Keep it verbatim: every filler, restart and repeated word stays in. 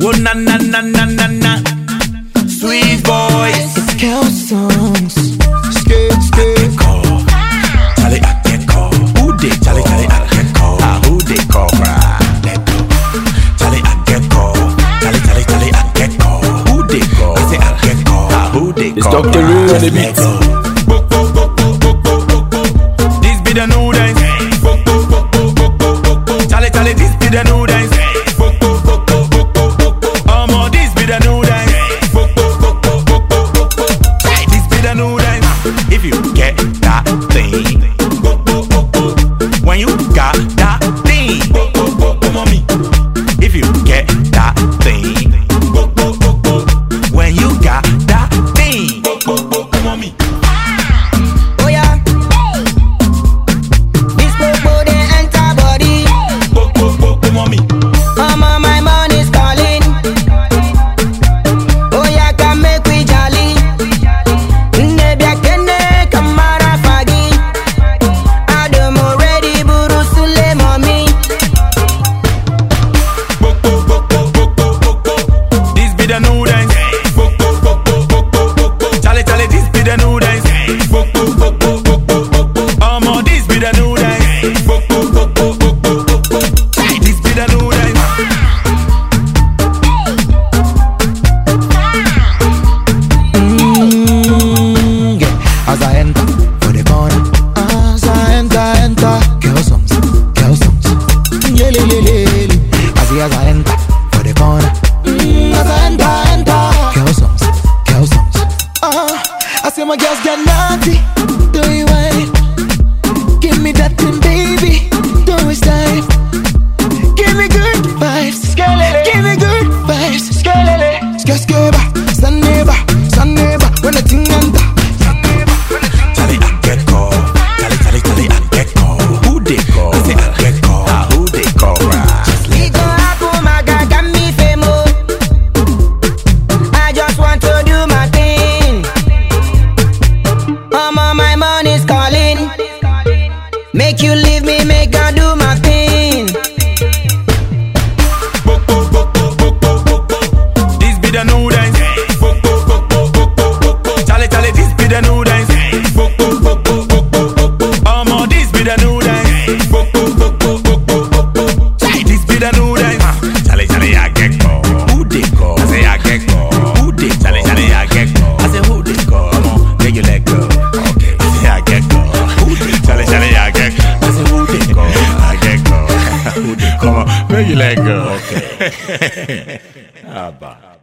Oh na na na na na na. Sweet boys. It's Kel songs. Skate, skate. Charlie, I get call. Who they? Charlie, Charlie, I get call. Ah, who they call? Let go. Charlie, I get call. Charlie, Charlie, Charlie, I get call. Who they call? I say I get call. Ah, who they call? It's Doctor Ray on the beat. This be the new dance. Charlie, Charlie, this be the new dance. Um, oh, this be the new dance. This be the new dance. If you get that thing, when you got that thing, mommy. If you get that thing, when you got that thing, mommy. Oh yeah. This popo dey enter body. Mommy. Mama, my money's calling. Oh yeah, come make we jolly. Nebia kene kamara fagi. Adam already buru sule mommy. This be the new dance. Charlie, Charlie, this be the new dance. Um, oh, this be the new dance. This be the new dance. Mm, yeah. As I enter for the corner, as I enter, enter, Kel songs, Kel songs. Yeah, le, le, le, le. As I, as I enter for the corner, mm, as I enter, enter, Kel songs, Kel songs. Uh, I say my girls get naughty, do you want? Give me that thing, baby, don't waste time. Give me good vibes, give me good vibes. Skate, skate, sun neighbor, sun neighbor. When the thing enter, Charlie, I get call. Charlie, Charlie, Charlie, I get call. Who they call? I say I get call. Ah, who they call? we go happen, my guy got me famous. I just want to do my thing. Mama, my money's calling. Make you leave me, make I do my thing. This be the new dance. Charlie, Charlie, this be the new dance. Um, oh, this be the new dance. This be the new dance. Charlie, Charlie, I get call. Who they call? I say I get call. Who they? Charlie, Charlie, I get call. I say who they call? Come on, make you let go. Okay, I say I get call. Who they? Charlie, Charlie, I get call. I say who they call? I get call. Who they call? Come on, make you let go. Okay. Ah, bah.